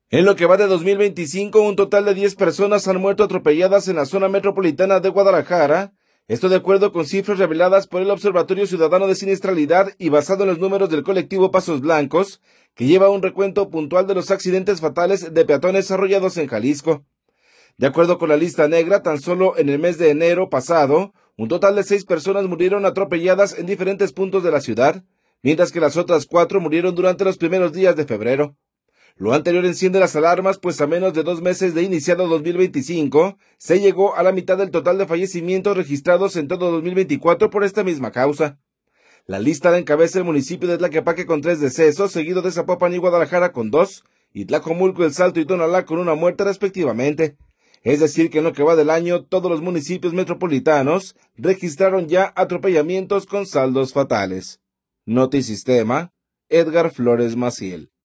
En lo que va de 2025, un total de 10 personas han muerto atropelladas en la zona metropolitana de Guadalajara. Esto de acuerdo con cifras reveladas por el Observatorio Ciudadano de Siniestralidad y basado en los números del colectivo Pasos Blancos, que lleva un recuento puntual de los accidentes fatales de peatones desarrollados en Jalisco. De acuerdo con la lista negra, tan solo en el mes de enero pasado, un total de 6 personas murieron atropelladas en diferentes puntos de la ciudad, mientras que las otras 4 murieron durante los primeros días de febrero. Lo anterior enciende las alarmas, pues a menos de 2 meses de iniciado 2025, se llegó a la mitad del total de fallecimientos registrados en todo 2024 por esta misma causa. La lista la encabeza el municipio de Tlaquepaque con 3 decesos, seguido de Zapopan y Guadalajara con 2, y Tlajomulco, El Salto y Tonalá con 1 muerte respectivamente. Es decir, que en lo que va del año, todos los municipios metropolitanos registraron ya atropellamientos con saldos fatales. Notisistema, Edgar Flores Maciel.